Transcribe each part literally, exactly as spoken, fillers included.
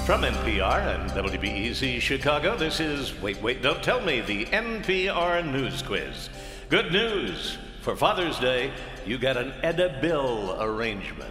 From N P R and W B E Z Chicago, this is Wait, Wait, Don't Tell Me, the N P R News Quiz. Good news. For Father's Day, you get an Etta Bill arrangement.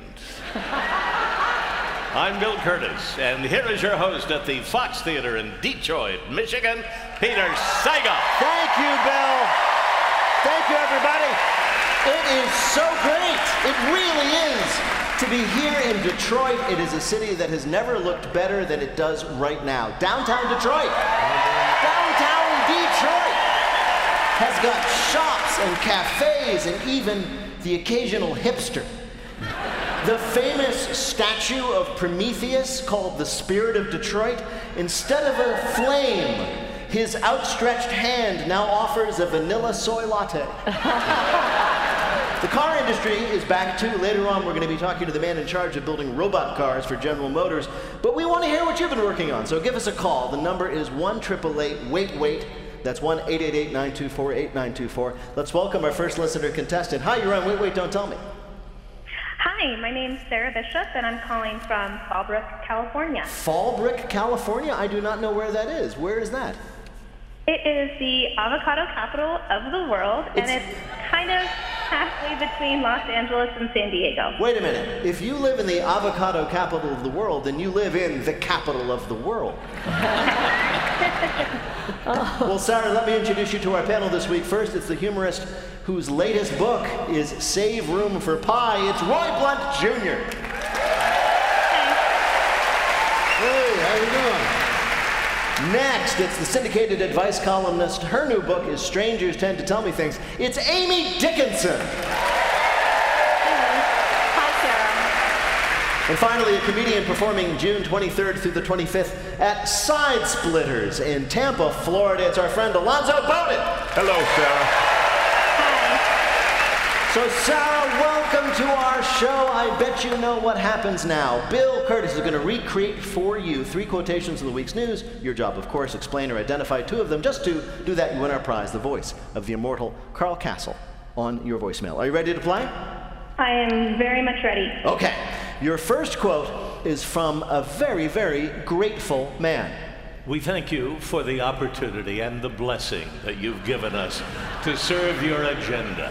I'm Bill Curtis, and here is your host at the Fox Theater in Detroit, Michigan, Peter Sagal. Thank you, Bill. Thank you, everybody. It is so great. It really is. To be here in Detroit, it is a city that has never looked better than it does right now. Downtown Detroit. Downtown Detroit has got shops and cafes and even the occasional hipster. The famous statue of Prometheus, called the Spirit of Detroit, instead of a flame, his outstretched hand now offers a vanilla soy latte. The car industry is back too. Later on, we're going to be talking to the man in charge of building robot cars for General Motors. But we want to hear what you've been working on, so give us a call. The number is one eight eight eight, wait, wait. That's one eight eight eight, nine two four, eight nine two four. Let's welcome our first listener contestant. Hi, you're on Wait, Wait, Don't Tell Me. Hi, my name's Sarah Bishop, and I'm calling from Fallbrook, California. Fallbrook, California? I do not know where that is. Where is that? It is the avocado capital of the world, It's- and it's kind of halfway between Los Angeles and San Diego. Wait a minute. If you live in the avocado capital of the world, then you live in the capital of the world. Well, Sarah, let me introduce you to our panel this week. First, it's the humorist whose latest book is Save Room for Pie. It's Roy Blunt Junior Hey, how you doing? Next, it's the syndicated advice columnist. Her new book is Strangers Tend to Tell Me Things. It's Amy Dickinson. Hi, Sarah. And finally, a comedian performing June twenty-third through the twenty-fifth at Side Splitters in Tampa, Florida. It's our friend Alonzo Bowden. Hello, Sarah. So, Sarah, welcome to our show. I bet you know what happens now. Bill Curtis is going to recreate for you three quotations of the week's news. Your job, of course, explain or identify two of them. Just to do that, you win our prize, the voice of the immortal Carl Castle, on your voicemail. Are you ready to play? I am very much ready. Okay. Your first quote is from a very, very grateful man. We thank you for the opportunity and the blessing that you've given us to serve your agenda.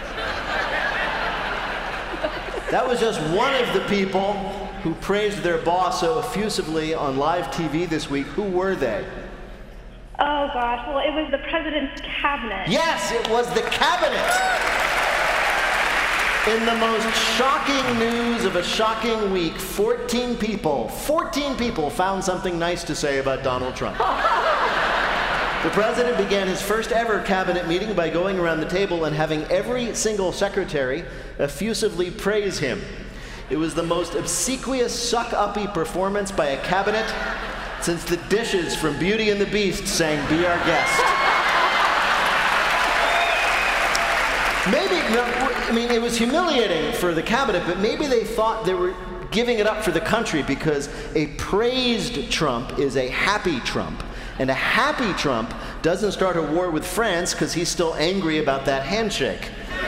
That was just one of the people who praised their boss so effusively on live T V this week. Who were they? Oh, gosh. Well, it was the president's cabinet. Yes, it was the cabinet. In the most shocking news of a shocking week, fourteen people, fourteen people found something nice to say about Donald Trump. The president began his first ever cabinet meeting by going around the table and having every single secretary effusively praise him. It was the most obsequious suck-uppy performance by a cabinet since the dishes from Beauty and the Beast sang "Be Our Guest." Maybe, no, I mean, it was humiliating for the cabinet, but maybe they thought they were giving it up for the country because a praised Trump is a happy Trump. And a happy Trump doesn't start a war with France because he's still angry about that handshake.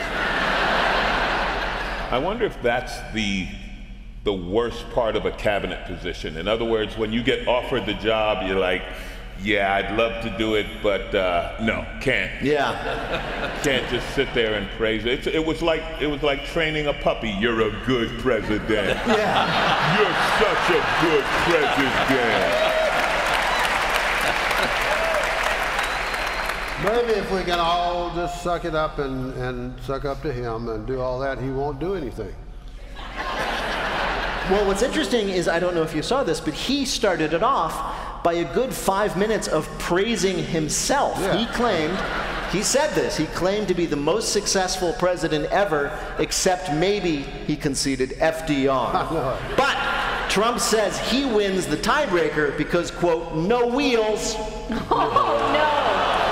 I wonder if that's the the worst part of a cabinet position. In other words, when you get offered the job, you're like, yeah, I'd love to do it, but uh, no, can't. Yeah. Can't just sit there and praise it. It's, it was like it was like training a puppy. You're a good president. Yeah. You're such a good president. Maybe if we can all just suck it up and, and suck up to him and do all that, he won't do anything. Well, what's interesting is, I don't know if you saw this, but he started it off by a good five minutes of praising himself. Yeah. He claimed, he said this, he claimed to be the most successful president ever, except maybe, he conceded, F D R. But Trump says he wins the tiebreaker because, quote, no wheels. Oh, no.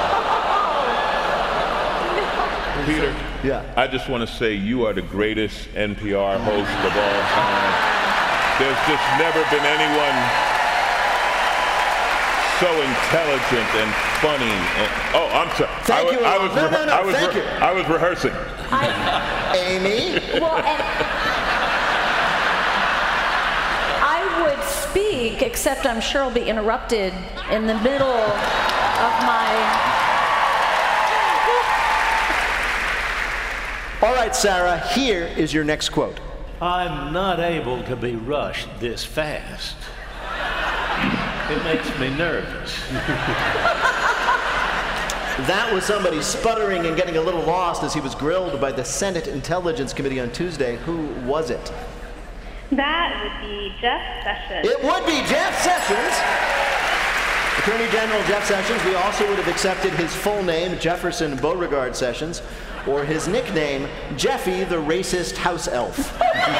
Peter, Yeah. I just want to say you are the greatest N P R host of all time. There's just never been anyone so intelligent and funny. And, oh, I'm sorry. Thank I, you. I was, No, no, no, I was, thank you. I was rehearsing. Amy? Well, and I would speak except I'm sure I'll be interrupted in the middle of my... All right, Sarah, here is your next quote. I'm not able to be rushed this fast. It makes me nervous. That was somebody sputtering and getting a little lost as he was grilled by the Senate Intelligence Committee on Tuesday. Who was it? That would be Jeff Sessions. It would be Jeff Sessions. Attorney General Jeff Sessions. We also would have accepted his full name, Jefferson Beauregard Sessions, or his nickname, Jeffy the Racist House Elf.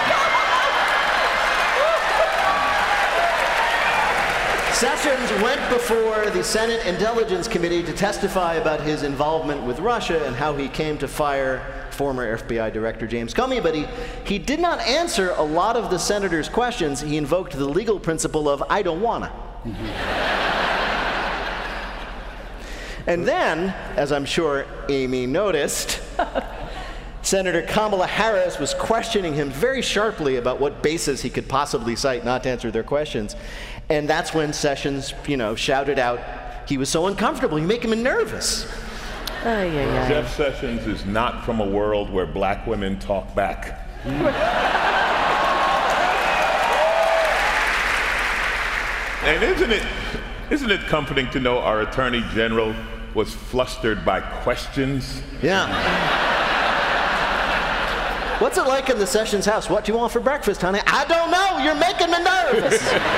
Sessions went before the Senate Intelligence Committee to testify about his involvement with Russia and how he came to fire former F B I Director James Comey, but he, he did not answer a lot of the senator's questions. He invoked the legal principle of, I don't wanna. And then, as I'm sure Amy noticed, Senator Kamala Harris was questioning him very sharply about what basis he could possibly cite not to answer their questions. And that's when Sessions, you know, shouted out, he was so uncomfortable, you make him nervous. Ay, ay, ay. Jeff Sessions is not from a world where black women talk back. And isn't it, isn't it comforting to know our Attorney General was flustered by questions? Yeah. What's it like in the Sessions house? What do you want for breakfast, honey? I don't know. You're making me nervous.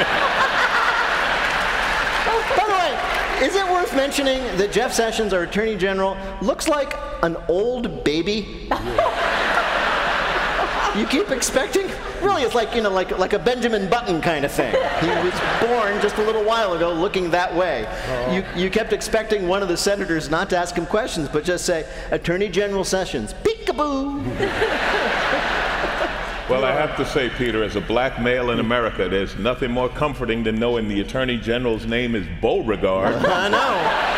By the way, is it worth mentioning that Jeff Sessions, our Attorney General, looks like an old baby? You keep expecting? Really, it's like, you know, like, like a Benjamin Button kind of thing. He was born just a little while ago looking that way. Oh. You, you kept expecting one of the senators not to ask him questions, but just say, Attorney General Sessions, peekaboo. Well, I have to say, Peter, as a black male in America, there's nothing more comforting than knowing the Attorney General's name is Beauregard. I know.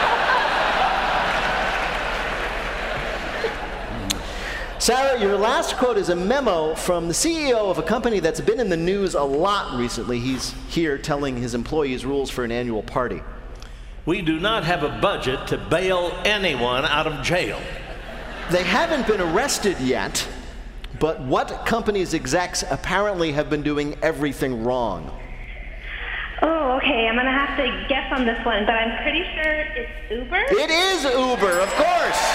Sarah, your last quote is a memo from the C E O of a company that's been in the news a lot recently. He's here telling his employees rules for an annual party. We do not have a budget to bail anyone out of jail. They haven't been arrested yet, but what company's execs apparently have been doing everything wrong? Oh, okay. I'm going to have to guess on this one, but I'm pretty sure it's Uber? It is Uber, of course.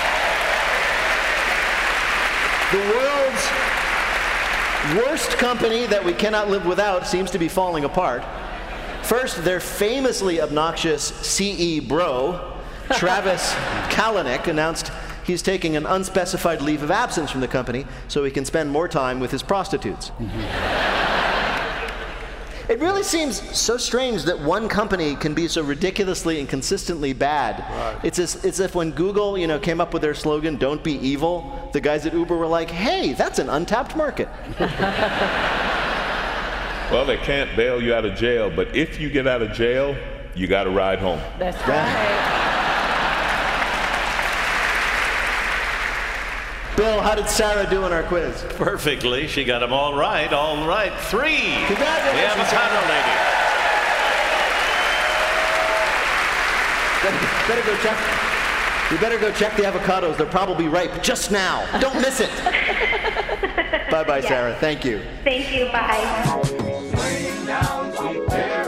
The world's worst company that we cannot live without seems to be falling apart. First, their famously obnoxious C E bro, Travis Kalanick, announced he's taking an unspecified leave of absence from the company so he can spend more time with his prostitutes. It really seems so strange that one company can be so ridiculously and consistently bad. Right. It's as, it's as if when Google, you know, came up with their slogan, "Don't be evil," the guys at Uber were like, "Hey, that's an untapped market." Well, they can't bail you out of jail, but if you get out of jail, you got to ride home. That's right. Bill, how did Sarah do in our quiz? Perfectly. She got them all right. All right. Three. Congratulations, the avocado lady. Better, better go check. You better go check the avocados. They're probably ripe just now. Don't miss it. Bye-bye, yeah. Sarah. Thank you. Thank you. Bye.